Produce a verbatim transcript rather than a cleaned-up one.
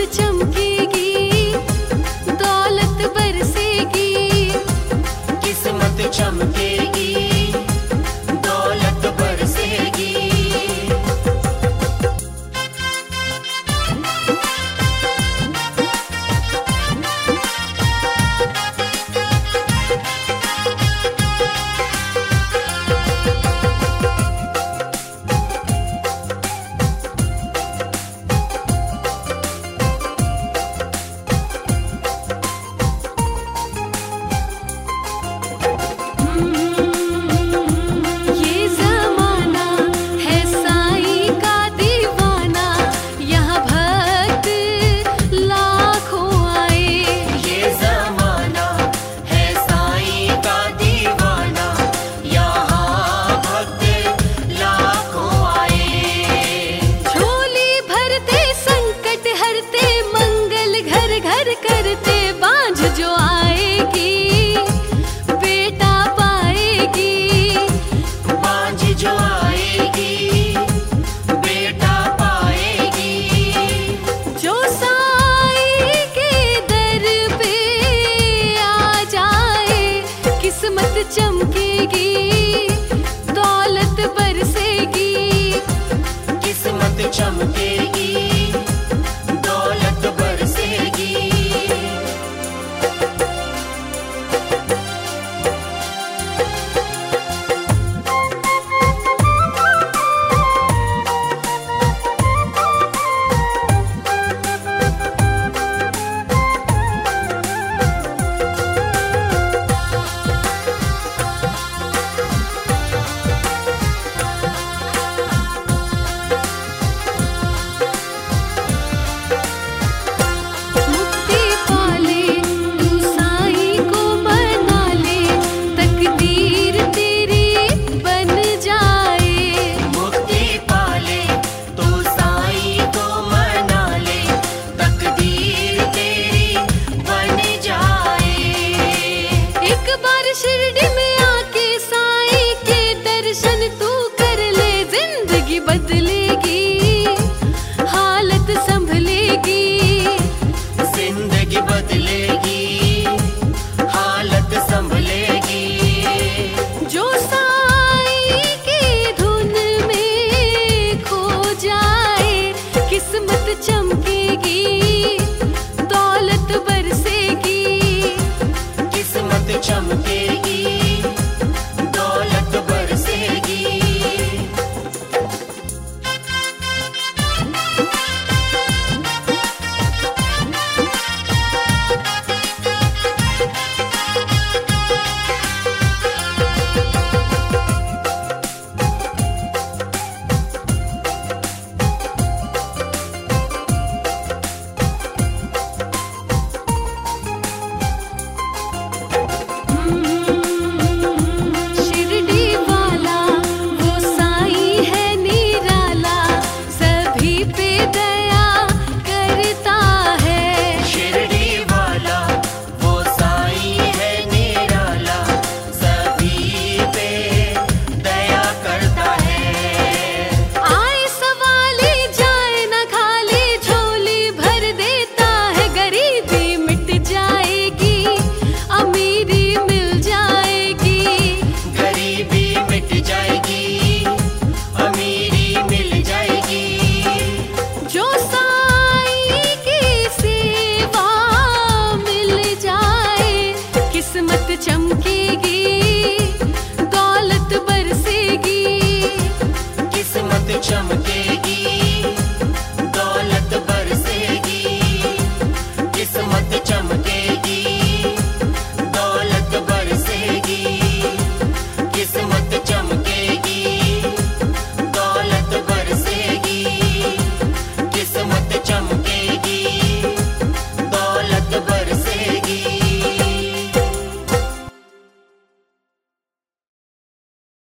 चमकेगी, दौलत बरसेगी। किस्मत चमकेगी, दौलत बरसेगी। जो आएगी बेटा पाएगी, बांझ जो आएगी बेटा पाएगी। जो साईं के दर पे आ जाए, किस्मत चमकेगी, दौलत बरसेगी। किस्मत चमकेगी, दौलत बरसेगी। शिरडी में आके साईं के दर्शन तू कर ले, जिंदगी बदलेगी, हालत संभलेगी। जिंदगी बदलेगी, हालत संभलेगी। जो साईं की धुन में खो जाए, किस्मत चमके